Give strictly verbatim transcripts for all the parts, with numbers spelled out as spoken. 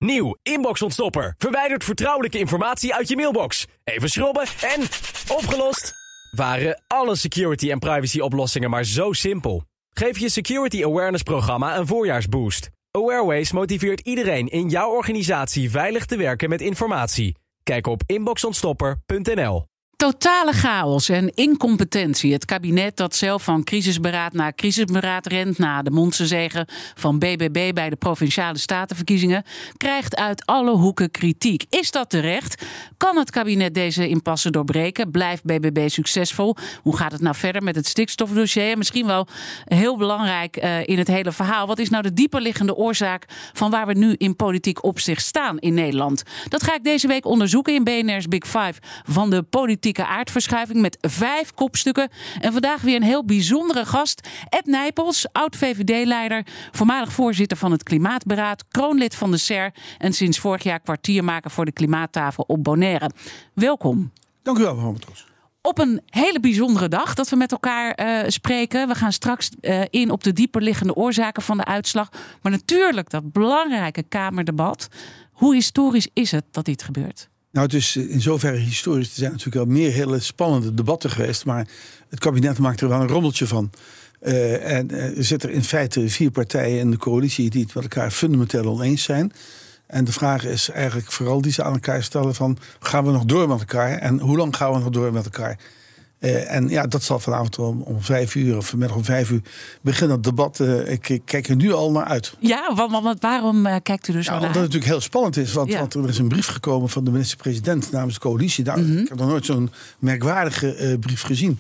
Nieuw, inbox-ontstopper. Verwijdert vertrouwelijke informatie uit je mailbox. Even schrobben en opgelost. Waren alle security- en privacy-oplossingen maar zo simpel? Geef je Security Awareness programma een voorjaarsboost. Awareways motiveert iedereen in jouw organisatie veilig te werken met informatie. Kijk op inbox ontstopper punt n l. Totale chaos en incompetentie. Het kabinet dat zelf van crisisberaad naar crisisberaad rent, na de mondse zege van B B B bij de Provinciale Statenverkiezingen, krijgt uit alle hoeken kritiek. Is dat terecht? Kan het kabinet deze impasse doorbreken? Blijft B B B succesvol? Hoe gaat het nou verder met het stikstofdossier? Misschien wel heel belangrijk uh, in het hele verhaal. Wat is nou de dieperliggende oorzaak van waar we nu in politiek opzicht staan in Nederland? Dat ga ik deze week onderzoeken in B N R's Big Five van de politieke aardverschuiving met vijf kopstukken. En vandaag weer een heel bijzondere gast. Ed Nijpels, oud-V V D-leider, voormalig voorzitter van het Klimaatberaad, kroonlid van de S E R en sinds vorig jaar kwartiermaker voor de Klimaattafel op Bonaire. Welkom. Dank u wel, mevrouw Matroos. Op een hele bijzondere dag dat we met elkaar uh, spreken. We gaan straks uh, in op de dieperliggende oorzaken van de uitslag. Maar natuurlijk dat belangrijke Kamerdebat. Hoe historisch is het dat dit gebeurt? Nou, het is in zoverre historisch. Er zijn natuurlijk al meer hele spannende debatten geweest. Maar het kabinet maakt er wel een rommeltje van. Uh, en uh, er zitten in feite vier partijen in de coalitie die het met elkaar fundamenteel oneens zijn. En de vraag is eigenlijk vooral die ze aan elkaar stellen van, gaan we nog door met elkaar? En hoe lang gaan we nog door met elkaar? Uh, en ja, dat zal vanavond om, om vijf uur of vanmiddag om vijf uur beginnen het debat. Uh, ik, ik kijk er nu al naar uit. Ja, want, want waarom uh, kijkt u dus nou, al naar? Omdat het natuurlijk heel spannend is. Want, ja. want er is een brief gekomen van de minister-president namens de coalitie. Nou, mm-hmm. Ik heb nog nooit zo'n merkwaardige uh, brief gezien.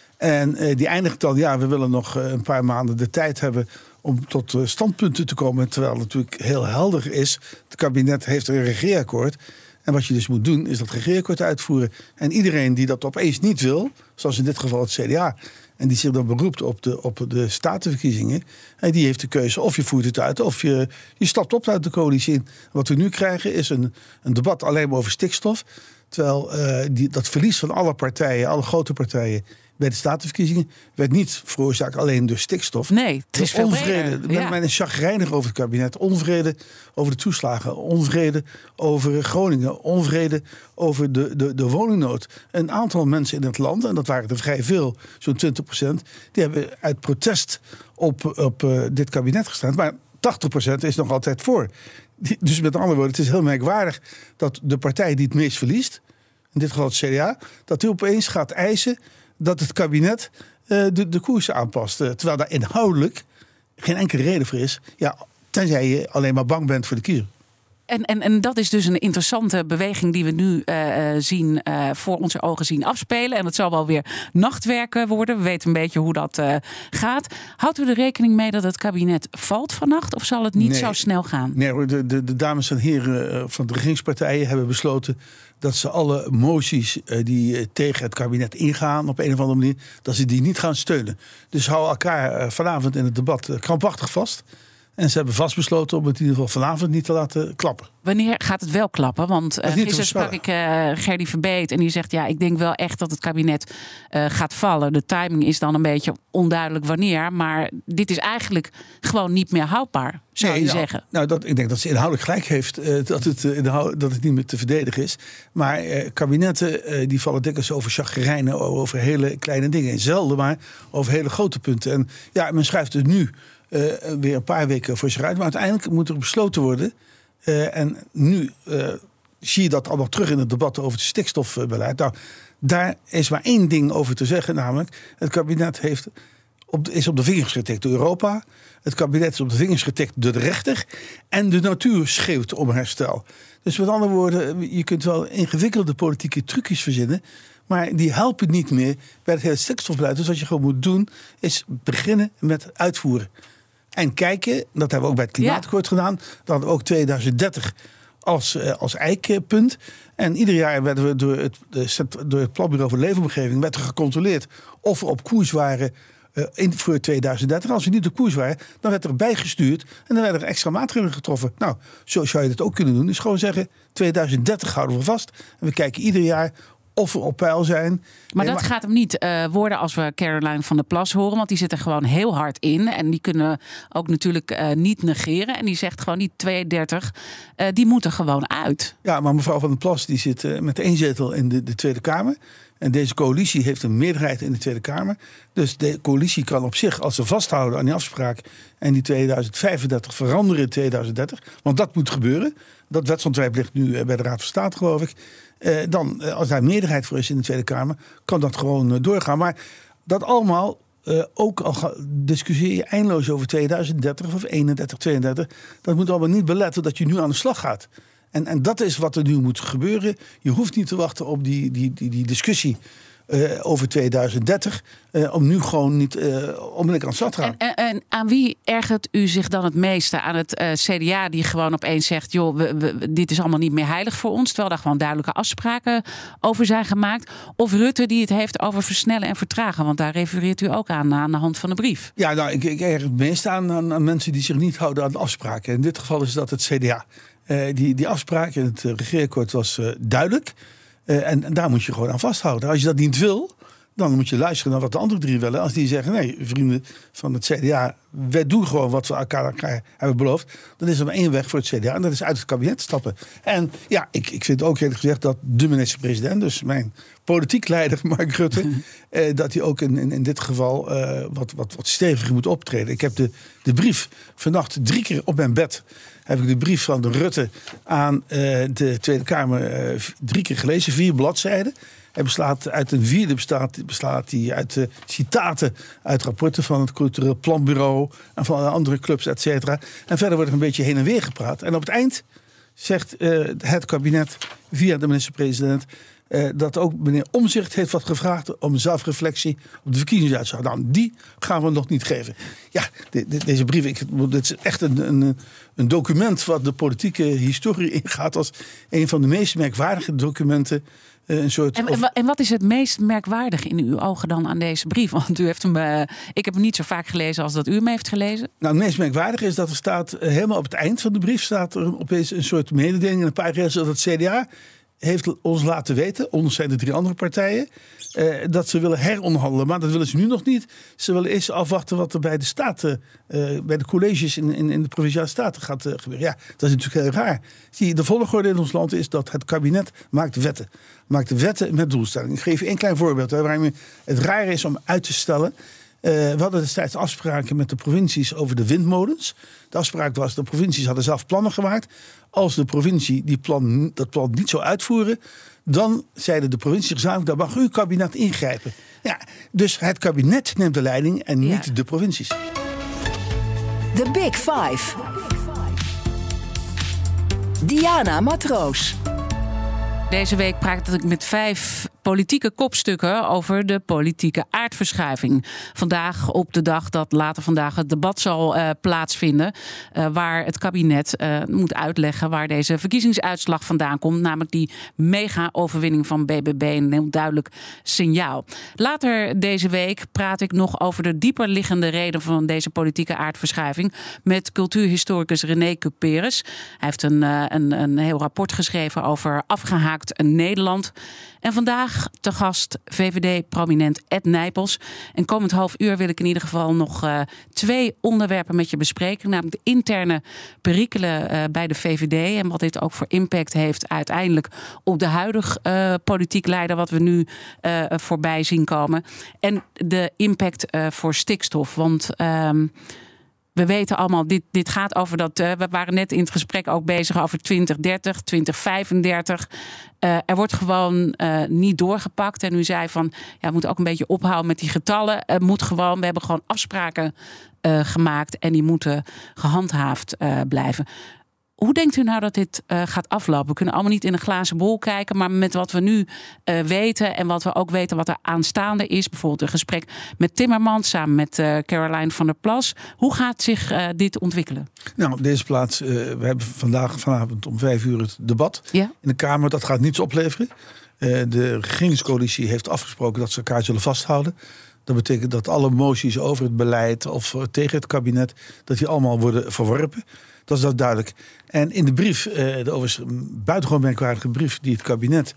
En uh, die eindigt dan, ja, we willen nog uh, een paar maanden de tijd hebben om tot uh, standpunten te komen. Terwijl het natuurlijk heel helder is. Het kabinet heeft een regeerakkoord. En wat je dus moet doen, is dat regeerakkoord uitvoeren. En iedereen die dat opeens niet wil, zoals in dit geval het C D A, en die zich dan beroept op de, op de statenverkiezingen, en die heeft de keuze of je voert het uit of je, je stapt op uit de coalitie in. Wat we nu krijgen is een, een debat alleen maar over stikstof. Terwijl uh, die, dat verlies van alle partijen, alle grote partijen bij de statenverkiezingen werd niet veroorzaakt alleen door stikstof. Nee, het is veel onvrede. breder. Ja. Men is chagrijnig over het kabinet. Onvrede over de toeslagen. Onvrede over Groningen. Onvrede over de, de, de woningnood. Een aantal mensen in het land, en dat waren er vrij veel, zo'n twintig procent... die hebben uit protest op, op uh, dit kabinet gestaan. Maar tachtig procent is nog altijd voor. Dus met andere woorden, het is heel merkwaardig dat de partij die het meest verliest, in dit geval het C D A, dat die opeens gaat eisen dat het kabinet uh, de, de koers aanpast. Uh, terwijl daar inhoudelijk geen enkele reden voor is. Ja, tenzij je alleen maar bang bent voor de kiezer. En, en, en dat is dus een interessante beweging die we nu uh, zien, uh, voor onze ogen zien afspelen. En het zal wel weer nachtwerken worden. We weten een beetje hoe dat uh, gaat. Houdt u er rekening mee dat het kabinet valt vannacht? Of zal het niet nee, zo snel gaan? Nee, de, de, de dames en heren van de regeringspartijen hebben besloten dat ze alle moties uh, die uh, tegen het kabinet ingaan op een of andere manier, dat ze die niet gaan steunen. Dus hou elkaar uh, vanavond in het debat uh, krampachtig vast. En ze hebben vastbesloten om het in ieder geval vanavond niet te laten klappen. Wanneer gaat het wel klappen? Want uh, gisteren sprak ik uh, Gerdy Verbeet en die zegt, ja, ik denk wel echt dat het kabinet uh, gaat vallen. De timing is dan een beetje onduidelijk wanneer. Maar dit is eigenlijk gewoon niet meer houdbaar, zou nee, je nou, zeggen. Nou, dat, ik denk dat ze inhoudelijk gelijk heeft uh, dat, het, uh, inhoud, dat het niet meer te verdedigen is. Maar uh, kabinetten uh, die vallen dikwijls over chagrijnen, over hele kleine dingen. Zelden maar over hele grote punten. En ja, men schrijft het nu Uh, weer een paar weken voor zich uit. Maar uiteindelijk moet er besloten worden. Uh, en nu uh, zie je dat allemaal terug in het debat over het stikstofbeleid. Nou, daar is maar één ding over te zeggen. Namelijk, het kabinet heeft op de, is op de vingers getikt door Europa. Het kabinet is op de vingers getikt door de rechter. En de natuur schreeuwt om herstel. Dus met andere woorden, je kunt wel ingewikkelde politieke trucjes verzinnen. Maar die helpen niet meer bij het hele stikstofbeleid. Dus wat je gewoon moet doen, is beginnen met uitvoeren. En kijken, dat hebben we ook bij het Klimaatakkoord ja. gedaan. Dan hadden we ook tweeduizend dertig als, uh, als eikpunt. En ieder jaar werden we door het, door het Planbureau voor Leefomgeving werd er gecontroleerd of we op koers waren uh, in, voor tweeduizend dertig. Als we niet op koers waren, dan werd er bijgestuurd en dan werden er extra maatregelen getroffen. Nou, zo zou je dat ook kunnen doen. Dus gewoon zeggen, tweeduizend dertig houden we vast. En we kijken ieder jaar of we op peil zijn. Maar nee, dat maar... gaat hem niet uh, worden als we Caroline van der Plas horen. Want die zit er gewoon heel hard in. En die kunnen we ook natuurlijk uh, niet negeren. En die zegt gewoon die tweeëndertig, uh, die moeten gewoon uit. Ja, maar mevrouw van der Plas die zit uh, met één zetel in de, de Tweede Kamer. En deze coalitie heeft een meerderheid in de Tweede Kamer. Dus de coalitie kan op zich, als ze vasthouden aan die afspraak en die tweeduizend vijfendertig veranderen in tweeduizend dertig. Want dat moet gebeuren. Dat wetsontwerp ligt nu bij de Raad van State, geloof ik. Eh, dan, als daar meerderheid voor is in de Tweede Kamer, kan dat gewoon uh, doorgaan. Maar dat allemaal, uh, ook al ga, discussieer je eindeloos over tweeduizend dertig of eenendertig, tweeëndertig. Dat moet allemaal niet beletten dat je nu aan de slag gaat. En, en dat is wat er nu moet gebeuren. Je hoeft niet te wachten op die, die, die, die discussie uh, over tweeduizend dertig... Uh, om nu gewoon niet uh, onmiddellijk aan de stad te gaan. En, en, en aan wie ergert u zich dan het meeste? Aan het uh, C D A die gewoon opeens zegt, joh, we, we, dit is allemaal niet meer heilig voor ons, terwijl daar gewoon duidelijke afspraken over zijn gemaakt? Of Rutte die het heeft over versnellen en vertragen? Want daar refereert u ook aan, aan de hand van de brief. Ja, nou, ik, ik erger het meest aan, aan, aan mensen die zich niet houden aan de afspraken. In dit geval is dat het C D A. Uh, die, die afspraak in het uh, regeerakkoord was uh, duidelijk. Uh, en, en daar moet je gewoon aan vasthouden. Als je dat niet wil, dan moet je luisteren naar wat de andere drie willen. Als die zeggen, nee, vrienden van het C D A, wij doen gewoon wat we elkaar hebben beloofd. Dan is er maar één weg voor het C D A en dat is uit het kabinet stappen. En ja, ik, ik vind ook eerlijk gezegd dat de minister-president, dus mijn politiek leider Mark Rutte, eh, dat hij ook in, in, in dit geval eh, wat, wat, wat steviger moet optreden. Ik heb de, de brief vannacht drie keer op mijn bed, heb ik de brief van de Rutte aan uh, de Tweede Kamer uh, drie keer gelezen, vier bladzijden. Hij beslaat uit een vierde bestaat, beslaat hij uit uh, citaten uit rapporten van het Cultureel Planbureau en van andere clubs, et cetera. En verder wordt er een beetje heen en weer gepraat. En op het eind zegt uh, het kabinet via de minister-president Uh, dat ook meneer Omtzigt heeft wat gevraagd om zelfreflectie op de verkiezingsuitslag. Nou, die gaan we nog niet geven. Ja, de, de, deze brief, ik, dit is echt een, een, een document wat de politieke historie ingaat als een van de meest merkwaardige documenten. Uh, een soort, en, of... en wat is het meest merkwaardig in uw ogen dan aan deze brief? Want u heeft hem, uh, ik heb hem niet zo vaak gelezen als dat u hem heeft gelezen. Nou, het meest merkwaardige is dat er staat, uh, helemaal op het eind van de brief staat er opeens een soort mededeling in een paar regels dat het C D A heeft ons laten weten, ons zijn de drie andere partijen, eh, dat ze willen heronderhandelen. Maar dat willen ze nu nog niet. Ze willen eerst afwachten wat er bij de staten, uh, bij de colleges in, in, in de provinciale staten gaat uh, gebeuren. Ja, dat is natuurlijk heel raar. Zie, de volgorde in ons land is dat het kabinet maakt wetten. Maakt wetten met doelstellingen. Ik geef je één klein voorbeeld hè, waarom het raar is om uit te stellen. Uh, we hadden destijds afspraken met de provincies over de windmolens. De afspraak was, de provincies hadden zelf plannen gemaakt. Als de provincie die plan, dat plan niet zou uitvoeren, dan zeiden de provincie gezamenlijk, daar mag uw kabinet ingrijpen. Ja, dus het kabinet neemt de leiding en niet ja. de provincies. The Big Five. Diana Matroos. Deze week praat ik met vijf politieke kopstukken over de politieke aardverschuiving. Vandaag op de dag dat later vandaag het debat zal uh, plaatsvinden, Uh, waar het kabinet uh, moet uitleggen waar deze verkiezingsuitslag vandaan komt. Namelijk die mega-overwinning van B B B. Een heel duidelijk signaal. Later deze week praat ik nog over de dieper liggende reden van deze politieke aardverschuiving met cultuurhistoricus René Cuperes. Hij heeft een, uh, een, een heel rapport geschreven over afgehaakt Nederland. En vandaag te gast V V D-prominent Ed Nijpels. En komend half uur wil ik in ieder geval nog uh, twee onderwerpen met je bespreken. Namelijk de interne perikelen uh, bij de V V D. En wat dit ook voor impact heeft uiteindelijk op de huidige uh, politiek leider. Wat we nu uh, voorbij zien komen. En de impact uh, voor stikstof. Want Um, we weten allemaal, dit, dit gaat over dat. Uh, we waren net in het gesprek ook bezig over twintig dertig, twintig vijfendertig. Uh, er wordt gewoon uh, niet doorgepakt. En u zei van, ja, we moeten ook een beetje ophouden met die getallen. Het moet gewoon, we hebben gewoon afspraken uh, gemaakt en die moeten gehandhaafd uh, blijven. Hoe denkt u nou dat dit uh, gaat aflopen? We kunnen allemaal niet in een glazen bol kijken, maar met wat we nu uh, weten en wat we ook weten wat er aanstaande is, bijvoorbeeld een gesprek met Timmermans samen met uh, Caroline van der Plas. Hoe gaat zich uh, dit ontwikkelen? Nou, op deze plaats, uh, we hebben vandaag vanavond om vijf uur het debat ja? in de Kamer. Dat gaat niets opleveren. Uh, de regeringscoalitie heeft afgesproken dat ze elkaar zullen vasthouden. Dat betekent dat alle moties over het beleid of tegen het kabinet, dat die allemaal worden verworpen. Dat is dat duidelijk. En in de brief, de overigens buitengewoon merkwaardige brief die het kabinet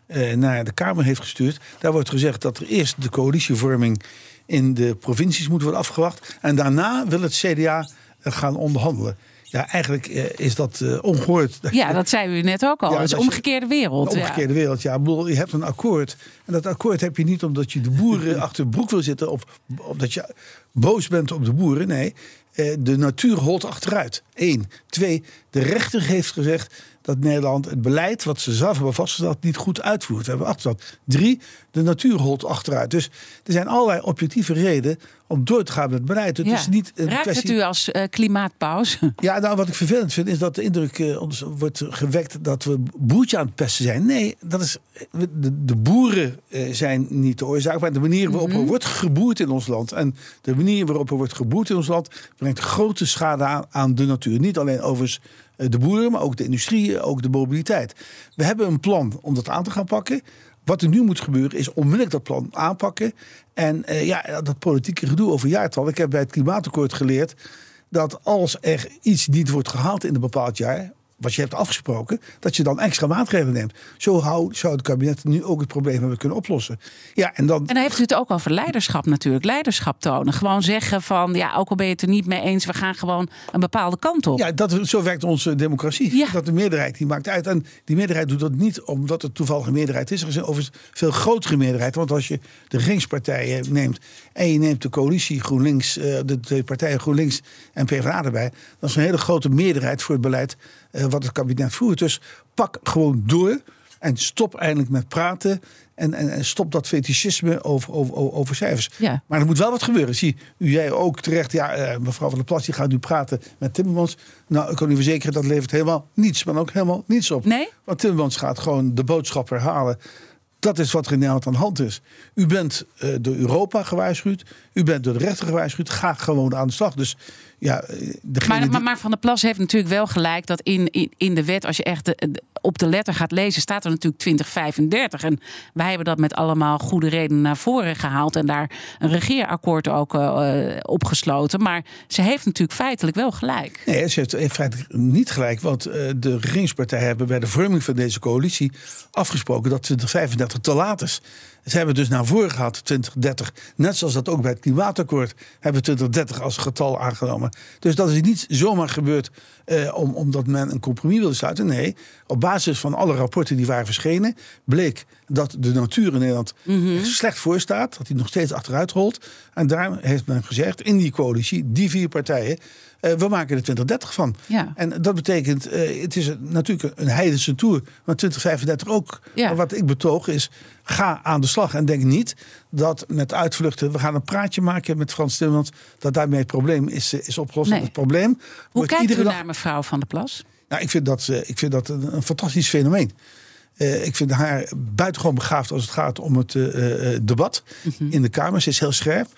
uh, naar de Kamer heeft gestuurd. Daar wordt gezegd dat er eerst de coalitievorming in de provincies moet worden afgewacht. En daarna wil het C D A gaan onderhandelen. Ja, eigenlijk uh, is dat uh, ongehoord. Ja, dat zei u net ook al. Ja, dat is een omgekeerde wereld. Een omgekeerde ja. wereld, ja. Ik bedoel, je hebt een akkoord. En dat akkoord heb je niet omdat je de boeren achter de broek wil zitten. Of omdat je boos bent op de boeren. Nee, uh, de natuur holt achteruit. Eén. Twee, de rechter heeft gezegd dat Nederland het beleid wat ze zelf hebben vastgesteld niet goed uitvoert. We hebben achterstand. Drie, de natuur holt achteruit. Dus er zijn allerlei objectieve redenen om door te gaan met het beleid. Het ja. is niet een Raakt kwestie... het u als uh, klimaatpaus? Ja, nou, wat ik vervelend vind is dat de indruk uh, ons wordt gewekt dat we boertje aan het pesten zijn. Nee, dat is, de, de boeren uh, zijn niet de oorzaak, maar de manier waarop mm-hmm. er wordt geboerd in ons land. En de manier waarop er wordt geboerd in ons land brengt grote schade aan, aan de natuur. Niet alleen overigens de boeren, maar ook de industrie, ook de mobiliteit. We hebben een plan om dat aan te gaan pakken. Wat er nu moet gebeuren is onmiddellijk dat plan aanpakken. En uh, ja, dat politieke gedoe over jaartal. Ik heb bij het klimaatakkoord geleerd dat als er iets niet wordt gehaald in een bepaald jaar, wat je hebt afgesproken, dat je dan extra maatregelen neemt. Zo hou, zou het kabinet nu ook het probleem hebben kunnen oplossen. Ja, en, dan... en dan heeft u het ook over leiderschap natuurlijk. Leiderschap tonen. Gewoon zeggen van, ja, ook al ben je het er niet mee eens, we gaan gewoon een bepaalde kant op. Ja, dat, zo werkt onze democratie. Ja. Dat de meerderheid, die maakt uit. En die meerderheid doet dat niet omdat het toevallig een meerderheid is. Er is een overigens veel grotere meerderheid. Want als je de regeringspartijen neemt en je neemt de coalitie GroenLinks, de twee partijen GroenLinks en PvdA erbij, dat is een hele grote meerderheid voor het beleid wat het kabinet voert. Dus pak gewoon door en stop eindelijk met praten. En, en, en stop dat fetischisme over, over, over cijfers. Ja. Maar er moet wel wat gebeuren. Zie, u jij ook terecht, ja, uh, mevrouw Van der Plas, die gaat nu praten met Timmermans. Nou, ik kan u verzekeren, dat levert helemaal niets, maar ook helemaal niets op. Nee? Want Timmermans gaat gewoon de boodschap herhalen. Dat is wat er in Nederland aan de hand is. U bent uh, door Europa gewaarschuwd. U bent door de rechter gewaarschuwd. Ga gewoon aan de slag. Dus ja, maar, die... maar, maar Van der Plas heeft natuurlijk wel gelijk dat in, in, in de wet, als je echt de, de, op de letter gaat lezen, staat er natuurlijk twintig vijfendertig. En wij hebben dat met allemaal goede redenen naar voren gehaald en daar een regeerakkoord ook uh, opgesloten. Maar ze heeft natuurlijk feitelijk wel gelijk. Nee, ze heeft, heeft feitelijk niet gelijk. Want uh, de regeringspartijen hebben bij de vorming van deze coalitie afgesproken dat twintig vijfendertig te laat is. Ze hebben dus naar voren gehaald twintig dertig. Net zoals dat ook bij het klimaatakkoord hebben we twintig dertig als getal aangenomen. Dus dat is niet zomaar gebeurd uh, om, omdat men een compromis wilde sluiten. Nee, op basis van alle rapporten die waren verschenen, bleek dat de natuur in Nederland mm-hmm. slecht voor staat. Dat die nog steeds achteruit rolt. En daar heeft men gezegd in die coalitie, die vier partijen, Uh, we maken er twintig dertig van. Ja. En dat betekent, uh, het is natuurlijk een heidense tour, maar twintig vijfendertig ook. Ja. Maar wat ik betoog is, ga aan de slag. En denk niet dat met uitvluchten, we gaan een praatje maken met Frans Timmermans, dat daarmee het probleem is, is opgelost. Nee. Het probleem Hoe kijkt u dag... naar mevrouw Van der Plas? Nou, ik vind dat, uh, ik vind dat een, een fantastisch fenomeen. Uh, ik vind haar buitengewoon begaafd als het gaat om het uh, uh, debat mm-hmm. in de Kamer. Ze is heel scherp.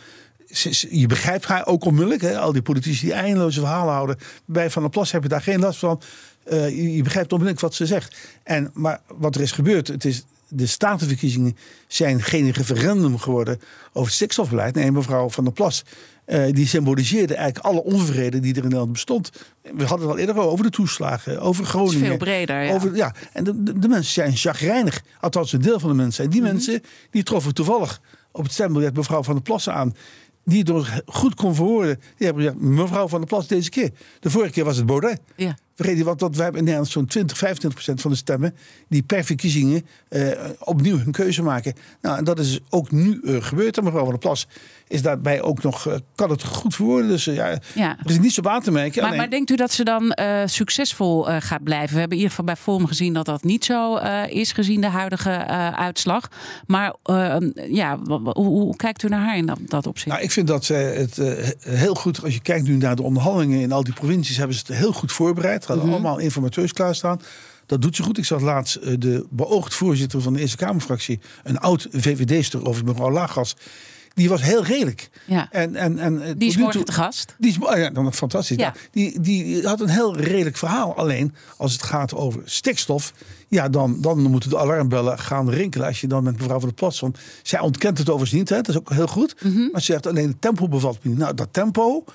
Je begrijpt haar ook onmiddellijk. Hè? Al die politici die eindeloze verhalen houden. Bij Van der Plas heb je daar geen last van. Uh, je, je begrijpt onmiddellijk wat ze zegt. En, maar wat er is gebeurd, het is, de statenverkiezingen zijn geen referendum geworden over stikstofbeleid. Nee, mevrouw Van der Plas, uh, die symboliseerde eigenlijk alle onvrede die er in Nederland bestond. We hadden het al eerder over de toeslagen, over Groningen. Het is veel breder, ja. Over, ja. En de, de, de mensen zijn chagrijnig. Althans, een deel van de mensen. En die mm-hmm. mensen die troffen toevallig op het stembiljet mevrouw Van der Plas aan, die door goed kon verwoorden. Die hebben gezegd, mevrouw Van der Plas deze keer. De vorige keer was het Baudet. Ja. Vergeet je wat, dat wij hebben in Nederland zo'n twintig, vijfentwintig procent van de stemmen die per verkiezingen uh, opnieuw hun keuze maken. Nou, en dat is ook nu uh, gebeurd. En mevrouw Van der Plas is daarbij ook nog, uh, kan het goed verwoorden. Dus uh, ja, ja. er is niets op aan te merken. Maar, maar denkt u dat ze dan uh, succesvol uh, gaat blijven? We hebben in ieder geval bij Forum gezien dat dat niet zo uh, is, gezien de huidige uh, uitslag. Maar uh, ja, hoe, hoe kijkt u naar haar in dat, dat opzicht? Nou, ik vind dat zij het uh, heel goed, als je kijkt nu naar de onderhandelingen in al die provincies, hebben ze het heel goed voorbereid. Hadden mm-hmm. allemaal informateurs klaarstaan. Dat doet ze goed. Ik zag laatst uh, de beoogd voorzitter van de Eerste Kamerfractie, een oud V V D-ster over mevrouw Lagas. Die was heel redelijk. Ja. En, en, en, die is morgen te gast. Die is, oh ja, dan fantastisch. Ja. Nou, die, die had een heel redelijk verhaal. Alleen als het gaat over stikstof, ja, dan, dan moeten de alarmbellen gaan rinkelen. Als je dan met mevrouw Van der Plas, want zij ontkent het overigens niet, hè, dat is ook heel goed. Mm-hmm. Maar ze zegt alleen het tempo bevalt me niet. Nou, dat tempo,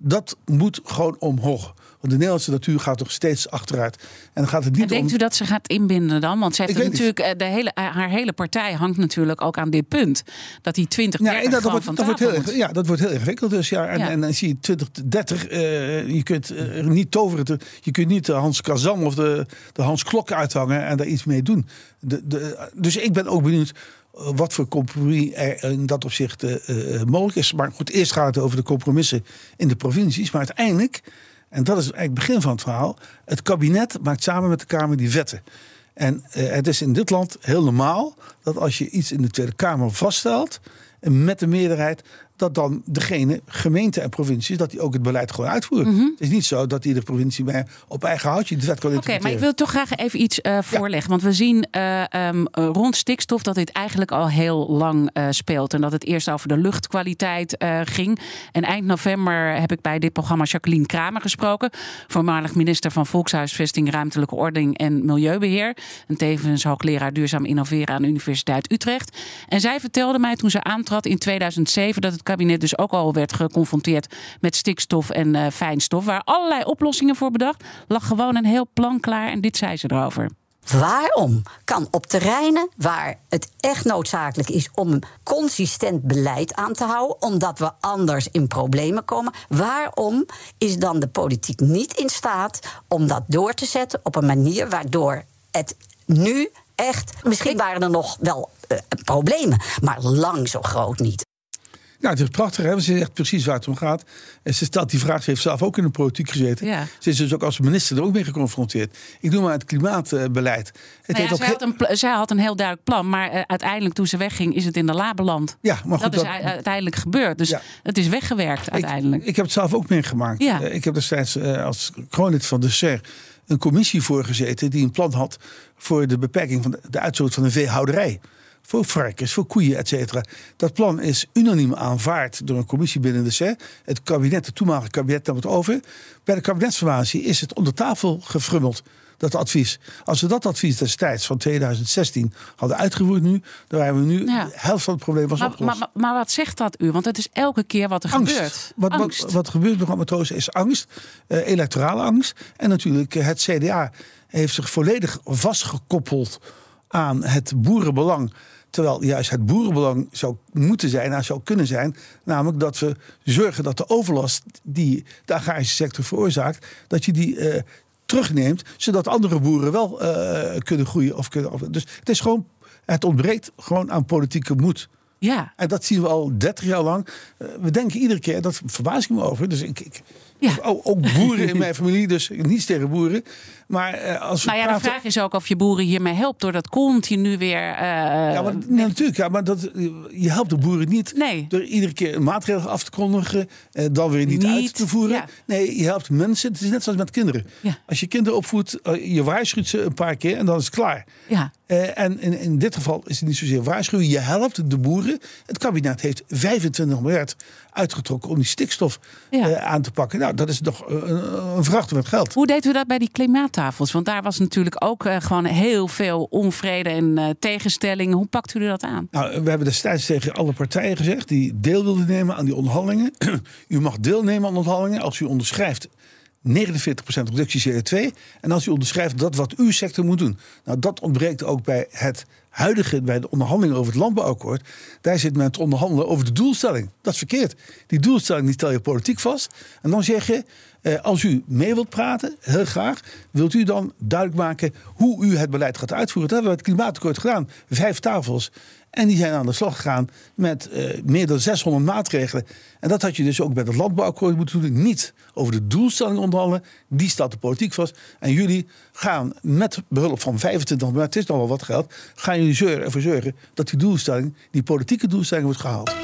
Dat moet gewoon omhoog. Want de Nederlandse natuur gaat toch steeds achteruit. En dan gaat het niet en denkt om... u dat ze gaat inbinden dan? Want zij heeft Ik weet natuurlijk, de hele, haar hele partij hangt natuurlijk ook aan dit punt. Dat die twintig dertig Ja, dat, gewoon wordt, van dat wordt tafel heel, moet. ja, dat wordt heel ingewikkeld. Dus ja, en, Ja. en dan zie je twintig dertig. Uh, je kunt uh, niet toveren. Je kunt niet de Hans Kazan of de, de Hans Klok uithangen en daar iets mee doen. De, de, dus ik ben ook benieuwd wat voor compromis er in dat opzicht uh, uh, mogelijk is. Maar goed, eerst gaat het over de compromissen in de provincies. Maar uiteindelijk, en dat is eigenlijk het begin van het verhaal, het kabinet maakt samen met de Kamer die wetten. En uh, het is in dit land heel normaal dat als je iets in de Tweede Kamer vaststelt, en met de meerderheid, dat dan degene, gemeente en provincies, dat die ook het beleid gewoon uitvoeren. Mm-hmm. Het is niet zo dat iedere provincie bij op eigen houtje de wet kan Oké, interpreteren. maar ik wil toch graag even iets uh, voorleggen. Want we zien uh, um, rond stikstof dat dit eigenlijk al heel lang uh, speelt. En dat het eerst over de luchtkwaliteit uh, ging. En eind november heb ik bij dit programma Jacqueline Kramer gesproken. Voormalig minister van Volkshuisvesting, Ruimtelijke Ordening en Milieubeheer. En tevens hoogleraar duurzaam innoveren aan de Universiteit Utrecht. En zij vertelde mij toen ze aantrad in tweeduizend zeven... dat het kabinet dus ook al werd geconfronteerd met stikstof en uh, fijnstof. Waar allerlei oplossingen voor bedacht. Lag gewoon een heel plan klaar en dit zei ze erover. Waarom kan op terreinen waar het echt noodzakelijk is om een consistent beleid aan te houden, omdat we anders in problemen komen, waarom is dan de politiek niet in staat om dat door te zetten op een manier waardoor het nu echt, misschien waren er nog wel uh, problemen, maar lang zo groot niet. Ja, het is prachtig, hè? Ze zegt precies waar het om gaat. En ze stelt die vraag, ze heeft zelf ook in de politiek gezeten. Ja. Ze is dus ook als minister er ook mee geconfronteerd. Ik noem maar het klimaatbeleid. Het nou ja, zij, had een pl- zij had een heel duidelijk plan, maar uh, uiteindelijk toen ze wegging is het in de la beland. Ja, maar goed, dat is dat... u- uiteindelijk gebeurd. Dus ja. Het is weggewerkt uiteindelijk. Ik, ik heb het zelf ook meegemaakt. Ja. Uh, ik heb destijds uh, als kroonlid van de S E R een commissie voorgezeten die een plan had voor de beperking van de, de uitstoot van de veehouderij. Voor varkens, voor koeien, et cetera. Dat plan is unaniem aanvaard door een commissie binnen de S E R. Het kabinet, het toenmalige kabinet, nam het over. Bij de kabinetsformatie is het onder tafel gefrummeld, dat advies. Als we dat advies destijds van tweeduizend zestien hadden uitgevoerd nu, dan waren we nu Ja. de helft van het probleem was Maar, opgelost. maar, maar wat zegt dat u? Want het is elke keer wat er Angst. gebeurt. Wat, angst. Wat, wat gebeurt mevrouw Matroos is angst, uh, electorale angst. En natuurlijk uh, het C D A heeft zich volledig vastgekoppeld aan het boerenbelang. Terwijl juist het boerenbelang zou moeten zijn, nou zou kunnen zijn, namelijk dat we zorgen dat de overlast die de agrarische sector veroorzaakt, dat je die uh, terugneemt, zodat andere boeren wel uh, kunnen groeien. Of kunnen, dus het is gewoon, het ontbreekt gewoon aan politieke moed. Ja. En dat zien we al dertig jaar lang. Uh, we denken iedere keer, dat verbaas ik me over. Dus ik, ik Ja. ook, ook boeren in mijn familie, dus niets tegen boeren. Maar uh, als we Nou ja, praten... de vraag is ook of je boeren hiermee helpt door dat continu weer. Uh, Ja, maar, nee, natuurlijk. Ja, maar dat, je helpt de boeren niet Nee. door iedere keer een maatregel af te kondigen, eh, dan weer niet, Niet, uit te voeren. ja. Nee, je helpt mensen. Het is net zoals met kinderen. Ja. Als je kinderen opvoedt, uh, je waarschuwt ze een paar keer en dan is het klaar. Ja. Uh, en in, in dit geval is het niet zozeer waarschuwen. Je helpt de boeren. Het kabinet heeft vijfentwintig miljard uitgetrokken om die stikstof Ja. uh, aan te pakken. Nou, dat is toch uh, een, een vracht met geld. Hoe deed u dat bij die klimaattafels? Want daar was natuurlijk ook uh, gewoon heel veel onvrede en uh, tegenstelling. Hoe pakt u dat aan? Nou, we hebben destijds tegen alle partijen gezegd die deel wilden nemen aan die onderhandelingen. U mag deelnemen aan onderhandelingen als u onderschrijft negenenveertig procent reductie C O twee. En als u onderschrijft dat wat uw sector moet doen. Nou, dat ontbreekt ook bij het huidige, bij de onderhandelingen over het landbouwakkoord. Daar zit men te onderhandelen over de doelstelling. Dat is verkeerd. Die doelstelling die stel je politiek vast. En dan zeg je, eh, als u mee wilt praten, heel graag, wilt u dan duidelijk maken hoe u het beleid gaat uitvoeren. Dat hebben we het klimaatakkoord gedaan. Vijf tafels. En die zijn aan de slag gegaan met uh, meer dan zeshonderd maatregelen. En dat had je dus ook bij het landbouwakkoord moeten doen. Niet over de doelstelling onderhandelen. Die staat de politiek vast. En jullie gaan met behulp van vijfentwintig miljard, het is nog wel wat geld, gaan jullie ervoor zorgen dat die doelstelling, die politieke doelstelling wordt gehaald.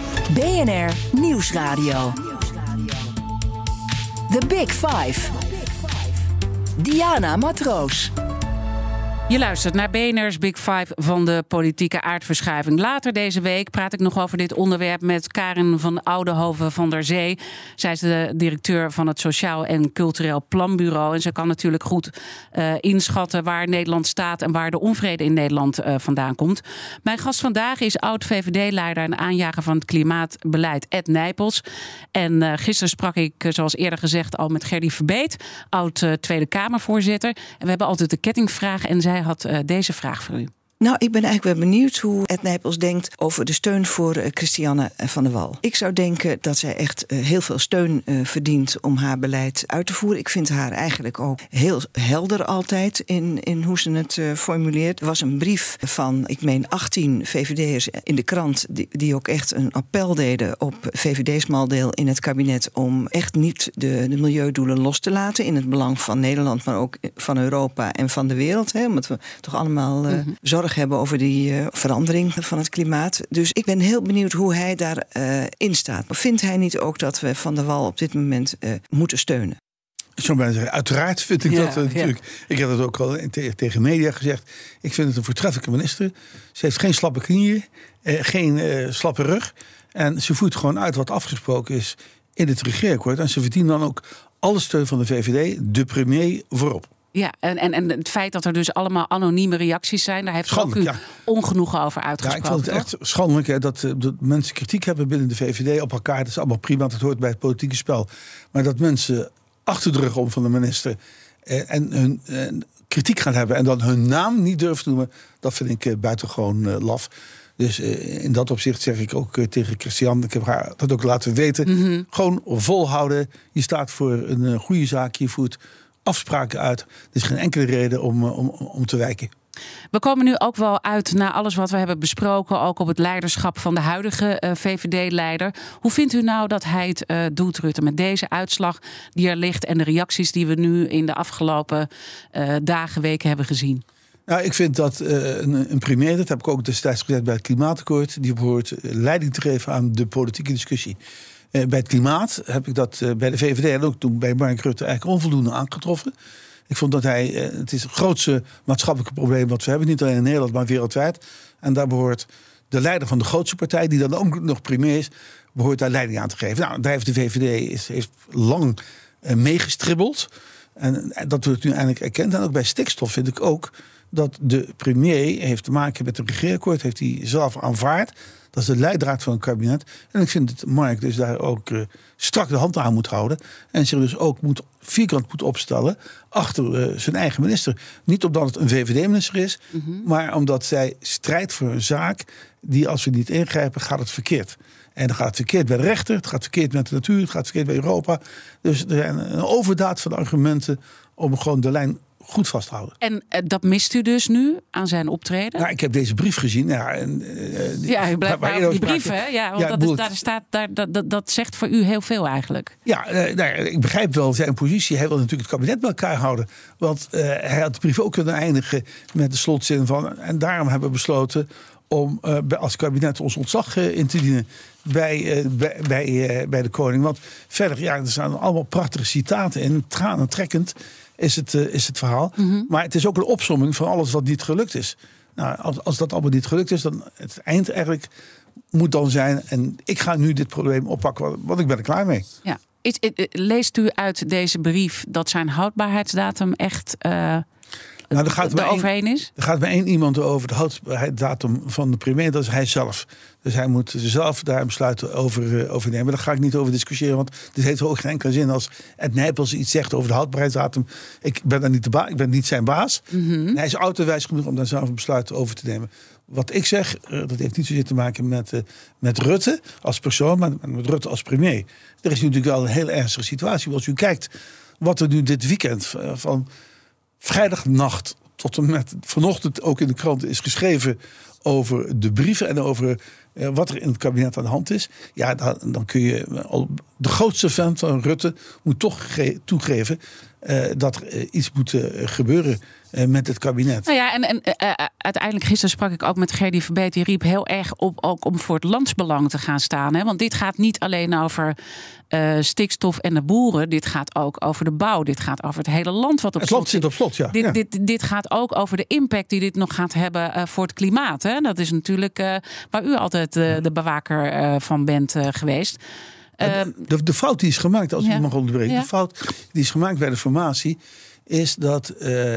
B N R Nieuwsradio. The Big Five. Diana Matroos. Je luistert naar B N R's Big Five van de politieke aardverschuiving. Later deze week praat ik nog over dit onderwerp met Karin van Oudenhoven van der Zee. Zij is de directeur van het Sociaal en Cultureel Planbureau. En ze kan natuurlijk goed uh, inschatten waar Nederland staat en waar de onvrede in Nederland uh, vandaan komt. Mijn gast vandaag is oud-V V D-leider en aanjager van het klimaatbeleid Ed Nijpels. En uh, gisteren sprak ik, zoals eerder gezegd, al met Gerdy Verbeet, oud uh, Tweede Kamervoorzitter. En we hebben altijd de kettingvraag en zij had uh, deze vraag voor u. Nou, ik ben eigenlijk wel benieuwd hoe Ed Nijpels denkt over de steun voor uh, Christiane van der Wal. Ik zou denken dat zij echt uh, heel veel steun uh, verdient om haar beleid uit te voeren. Ik vind haar eigenlijk ook heel helder altijd in, in hoe ze het uh, formuleert. Er was een brief van, ik meen, achttien V V D'ers in de krant die, die ook echt een appel deden op V V D-smaldeel in het kabinet om echt niet de, de milieudoelen los te laten in het belang van Nederland, maar ook van Europa en van de wereld. Hè, omdat we toch allemaal uh, mm-hmm. zorg hebben over die uh, verandering van het klimaat. Dus ik ben heel benieuwd hoe hij daarin uh, in staat. Vindt hij niet ook dat we Van der Wal op dit moment uh, moeten steunen? Ik zou bijna zeggen, uiteraard vind ik ja, dat uh, natuurlijk. Ja. Ik heb het ook al te, tegen media gezegd. Ik vind het een voortreffelijke minister. Ze heeft geen slappe knieën, uh, geen uh, slappe rug. En ze voert gewoon uit wat afgesproken is in het regeerakkoord. En ze verdient dan ook alle steun van de V V D, de premier, voorop. Ja, en, en, en het feit dat er dus allemaal anonieme reacties zijn, daar heeft ook u ja. ongenoegen over uitgesproken. Ja, ik vond het toch? echt schandelijk hè, dat, dat mensen kritiek hebben binnen de V V D op elkaar. Dat is allemaal prima, dat hoort bij het politieke spel. Maar dat mensen achter de rug om van de minister eh, en hun eh, kritiek gaan hebben en dan hun naam niet durven te noemen, dat vind ik eh, buitengewoon eh, laf. Dus uh, in dat opzicht zeg ik ook uh, tegen Christiane, ik heb haar dat ook laten weten, mm-hmm. gewoon volhouden. Je staat voor een uh, goede zaak, je voert afspraken uit. Er is geen enkele reden om, om, om te wijken. We komen nu ook wel uit naar alles wat we hebben besproken, ook op het leiderschap van de huidige uh, V V D-leider. Hoe vindt u nou dat hij het uh, doet, Rutte, met deze uitslag die er ligt en de reacties die we nu in de afgelopen uh, dagen, weken hebben gezien? Nou, ik vind dat uh, een, een premier, dat heb ik ook destijds gezegd bij het Klimaatakkoord, die behoort leiding te geven aan de politieke discussie. Uh, bij het klimaat heb ik dat uh, bij de V V D en ook toen bij Mark Rutte eigenlijk onvoldoende aangetroffen. Ik vond dat hij, uh, het is het grootste maatschappelijke probleem wat we hebben, niet alleen in Nederland, maar wereldwijd. En daar behoort de leider van de grootste partij, die dan ook nog premier is, behoort daar leiding aan te geven. Nou, daar heeft de V V D is, heeft lang uh, meegestribbeld. En, en dat wordt nu eindelijk erkend. En ook bij stikstof vind ik ook dat de premier heeft te maken met een regeerakkoord, heeft hij zelf aanvaard. Dat is de leidraad van het kabinet. En ik vind dat Mark dus daar ook uh, strak de hand aan moet houden. En zich dus ook moet, vierkant moet opstellen achter uh, zijn eigen minister. Niet omdat het een V V D-minister is, mm-hmm. maar omdat zij strijdt voor een zaak die, als we niet ingrijpen, gaat het verkeerd. En dan gaat het verkeerd bij de rechter, het gaat verkeerd met de natuur, het gaat verkeerd bij Europa. Dus er zijn een overdaad van argumenten om gewoon de lijn goed vast te houden. En uh, dat mist u dus nu aan zijn optreden? Nou, ik heb deze brief gezien. Ja, en, uh, die, ja u blijft bij over die brief, hè? Ja, want ja, dat, is, daar staat, daar, dat, dat, dat zegt voor u heel veel eigenlijk. Ja, uh, nou, ik begrijp wel zijn positie. Hij wil natuurlijk het kabinet bij elkaar houden. Want uh, hij had de brief ook kunnen eindigen met de slotzin van, en daarom hebben we besloten om uh, als kabinet ons ontslag uh, in te dienen bij, uh, bij, bij, uh, bij de koning. Want verder, ja, er staan allemaal prachtige citaten in, tranentrekkend is het, uh, is het verhaal. Mm-hmm. Maar het is ook een opsomming van alles wat niet gelukt is. Nou, als, als dat allemaal niet gelukt is, dan het eind eigenlijk moet dan zijn, en ik ga nu dit probleem oppakken, want ik ben er klaar mee. Ja. Is, leest u uit deze brief dat zijn houdbaarheidsdatum echt Uh... Nou, er gaat er overheen is? Er gaat maar één iemand over de houdbaarheidsdatum van de premier, dat is hij zelf. Dus hij moet zelf daar een besluit over, uh, over nemen. Daar ga ik niet over discussiëren, want dit heeft ook geen enkele zin als Ed Nijpels iets zegt over de houdbaarheidsdatum. Ik ben daar niet de baas, ik ben niet zijn baas. Mm-hmm. Hij is oud en wijs genoeg om daar zelf een besluit over te nemen. Wat ik zeg, uh, dat heeft niet zozeer te maken met, uh, met Rutte als persoon, maar met Rutte als premier. Er is nu natuurlijk wel een heel ernstige situatie. Als u kijkt wat er nu dit weekend uh, van vrijdagnacht tot en met vanochtend ook in de krant is geschreven over de brieven en over uh, wat er in het kabinet aan de hand is. Ja, dan, dan kun je al de grootste fan van Rutte moet toch ge- toegeven uh, dat er uh, iets moet uh, gebeuren. uh, met het kabinet. Nou ja, en, en uh, uiteindelijk gisteren sprak ik ook met Gerdy Verbeet. Die riep heel erg op ook om voor het landsbelang te gaan staan. Hè? Want dit gaat niet alleen over uh, stikstof en de boeren. Dit gaat ook over de bouw. Dit gaat over het hele land wat op het slot land zit op slot, ja. Dit, ja. dit, dit gaat ook over de impact die dit nog gaat hebben uh, voor het klimaat. Hè? Dat is natuurlijk uh, waar u altijd uh, de bewaker uh, van bent uh, geweest. Uh, de, de fout die is gemaakt, als ik ja. mag onderbreken. Ja. De fout die is gemaakt bij de formatie is dat uh,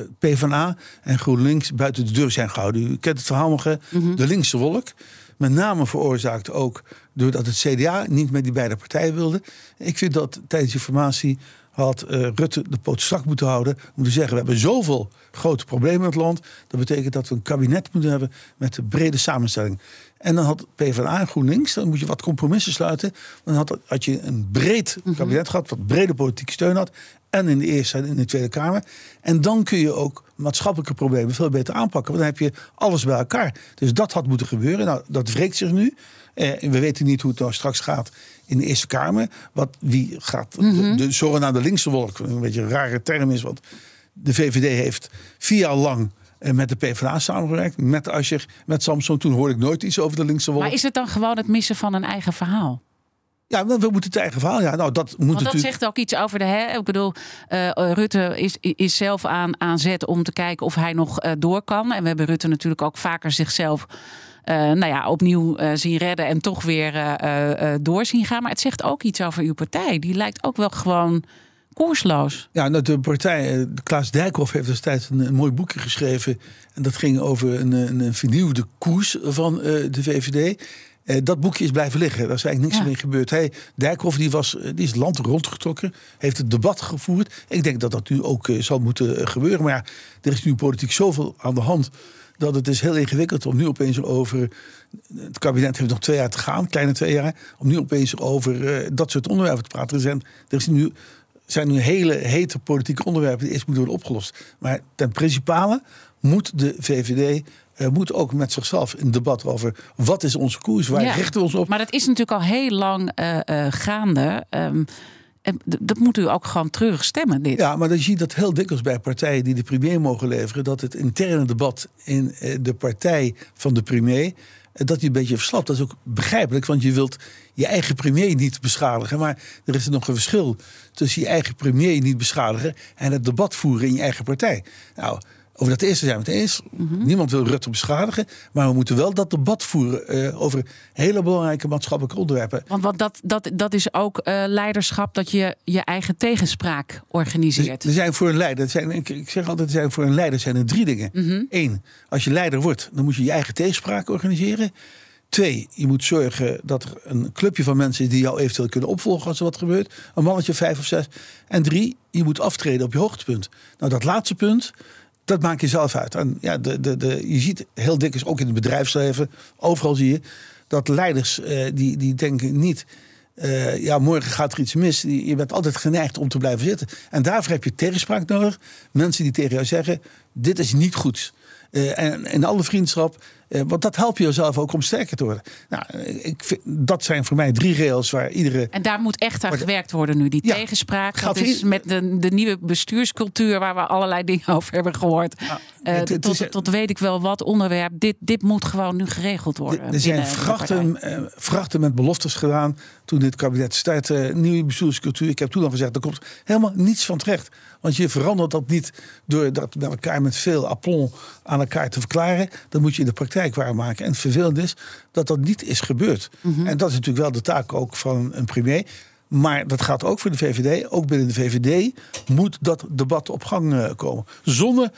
PvdA en GroenLinks buiten de deur zijn gehouden. U kent het verhaal nog, mm-hmm. de linkse wolk. Met name veroorzaakt ook doordat het C D A niet met die beide partijen wilde. Ik vind dat tijdens die formatie had uh, Rutte de poot strak moeten houden. Moeten zeggen, we hebben zoveel grote problemen in het land. Dat betekent dat we een kabinet moeten hebben met een brede samenstelling. En dan had PvdA en GroenLinks, dan moet je wat compromissen sluiten. Dan had, had je een breed kabinet mm-hmm. gehad, wat brede politieke steun had. En in de Eerste en in de Tweede Kamer. En dan kun je ook maatschappelijke problemen veel beter aanpakken. Want dan heb je alles bij elkaar. Dus dat had moeten gebeuren. Nou, dat wreekt zich nu. Eh, we weten niet hoe het nou straks gaat in de Eerste Kamer. Wat, wie gaat mm-hmm. de, de zogenaamde linkse wolk, een beetje een rare term is. Want de V V D heeft vier jaar lang met de PvdA samengewerkt. Met Asscher, met Samson. Toen hoorde ik nooit iets over de linkse wolk. Maar is het dan gewoon het missen van een eigen verhaal? Ja, we moeten het eigen verhaal. Ja, nou, dat moet Want dat natuurlijk... zegt ook iets over de... Hè? Ik bedoel, uh, Rutte is, is zelf aan, aan zet om te kijken of hij nog uh, door kan. En we hebben Rutte natuurlijk ook vaker zichzelf uh, nou ja, opnieuw uh, zien redden en toch weer uh, uh, door zien gaan. Maar het zegt ook iets over uw partij. Die lijkt ook wel gewoon koersloos. Ja, nou, de partij, Klaas Dijkhoff heeft destijds een, een mooi boekje geschreven. En dat ging over een, een, een vernieuwde koers van uh, de V V D. Uh, dat boekje is blijven liggen. Daar is eigenlijk niks ja. mee gebeurd. Hey, Dijkhoff die was, die is het land rondgetrokken. Heeft het debat gevoerd. Ik denk dat dat nu ook uh, zal moeten uh, gebeuren. Maar ja, er is nu politiek zoveel aan de hand dat het is heel ingewikkeld om nu opeens over... Het kabinet heeft nog twee jaar te gaan, kleine twee jaar. Om nu opeens over uh, dat soort onderwerpen te praten. Er zijn, er is nu, zijn nu hele hete politieke onderwerpen die eerst moeten worden opgelost. Maar ten principale moet de V V D... Uh, moet ook met zichzelf in debat over wat is onze koers, waar ja. richten we ons op. Maar dat is natuurlijk al heel lang uh, uh, gaande. Um, en dat moet u ook gewoon treurig stemmen, dit. Ja, maar dan zie je dat heel dikwijls bij partijen die de premier mogen leveren, dat het interne debat in uh, de partij van de premier, uh, dat die een beetje verslapt. Dat is ook begrijpelijk, want je wilt je eigen premier niet beschadigen. Maar er is er nog een verschil tussen je eigen premier niet beschadigen en het debat voeren in je eigen partij. Nou, over dat eerste zijn we het eens. Mm-hmm. Niemand wil Rutte beschadigen. Maar we moeten wel dat debat voeren uh, over hele belangrijke maatschappelijke onderwerpen. Want, want dat, dat, dat is ook uh, leiderschap, dat je je eigen tegenspraak organiseert. Er, er zijn voor een leider, er zijn, ik, ik zeg altijd, er zijn voor een leider zijn er drie dingen. Mm-hmm. Eén, als je leider wordt, dan moet je je eigen tegenspraak organiseren. Twee, je moet zorgen dat er een clubje van mensen is die jou eventueel kunnen opvolgen als er wat gebeurt. Een mannetje, vijf of zes. En drie, je moet aftreden op je hoogtepunt. Nou, dat laatste punt, dat maak je zelf uit. En ja, de, de, de, je ziet heel dikwijls ook in het bedrijfsleven, overal zie je, dat leiders uh, die, die denken niet, uh, ja, morgen gaat er iets mis. Je bent altijd geneigd om te blijven zitten. En daarvoor heb je tegenspraak nodig. Mensen die tegen jou zeggen, dit is niet goed. Uh, en in alle vriendschap, uh, want dat helpt jezelf ook om sterker te worden. Nou, ik vind, dat zijn voor mij drie rails waar iedere... En daar moet echt aan maar, gewerkt worden nu, die ja, tegenspraak. Dat is met de, de nieuwe bestuurscultuur waar we allerlei dingen over hebben gehoord. Ja, uh, het, het tot, is, tot weet ik wel wat onderwerp. Dit, dit moet gewoon nu geregeld worden. Er zijn vrachten, uh, vrachten met beloftes gedaan toen dit kabinet startte. Nieuwe bestuurscultuur. Ik heb toen al gezegd, er komt helemaal niets van terecht. Want je verandert dat niet door dat met elkaar met veel aplomb aan elkaar te verklaren. Dat moet je in de praktijk waarmaken. En het vervelende is dat dat niet is gebeurd. Mm-hmm. En dat is natuurlijk wel de taak ook van een premier. Maar dat gaat ook voor de V V D. Ook binnen de V V D moet dat debat op gang uh, komen. Zonder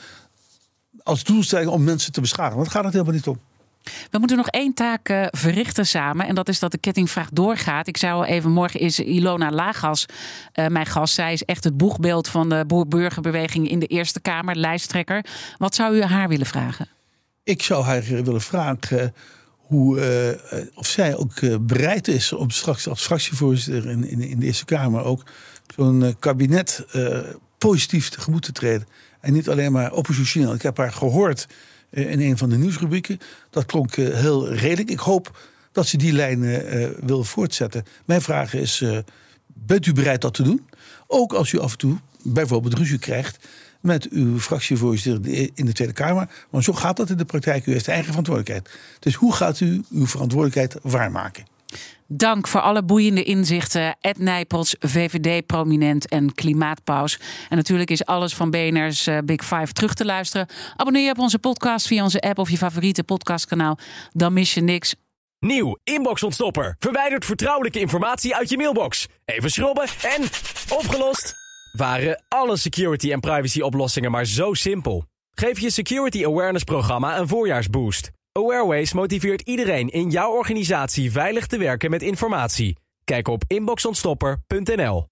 als doelstelling om mensen te beschadigen. Want daar gaat het helemaal niet om. We moeten nog één taak uh, verrichten samen. En dat is dat de kettingvraag doorgaat. Ik zou even, morgen is Ilona Lagas uh, mijn gast. Zij is echt het boegbeeld van de boer-burgerbeweging in de Eerste Kamer, lijsttrekker. Wat zou u haar willen vragen? Ik zou haar willen vragen hoe, uh, of zij ook uh, bereid is om straks als fractievoorzitter in, in, in de Eerste Kamer ook zo'n uh, kabinet uh, positief tegemoet te treden. En niet alleen maar oppositioneel. Ik heb haar gehoord in een van de nieuwsrubrieken. Dat klonk uh, heel redelijk. Ik hoop dat ze die lijn uh, wil voortzetten. Mijn vraag is, uh, bent u bereid dat te doen? Ook als u af en toe bijvoorbeeld ruzie krijgt met uw fractievoorzitter in de Tweede Kamer. Want zo gaat dat in de praktijk. U heeft eigen verantwoordelijkheid. Dus hoe gaat u uw verantwoordelijkheid waarmaken? Dank voor alle boeiende inzichten. Ed Nijpels, V V D-prominent en klimaatpaus. En natuurlijk is alles van B N R's uh, Big Five terug te luisteren. Abonneer je op onze podcast via onze app of je favoriete podcastkanaal. Dan mis je niks. Nieuw, inbox-ontstopper. Verwijdert vertrouwelijke informatie uit je mailbox. Even schrobben en opgelost. Waren alle security- en privacy-oplossingen maar zo simpel? Geef je Security Awareness programma een voorjaarsboost. Awareways motiveert iedereen in jouw organisatie veilig te werken met informatie. Kijk op inbox ontstopper punt n l.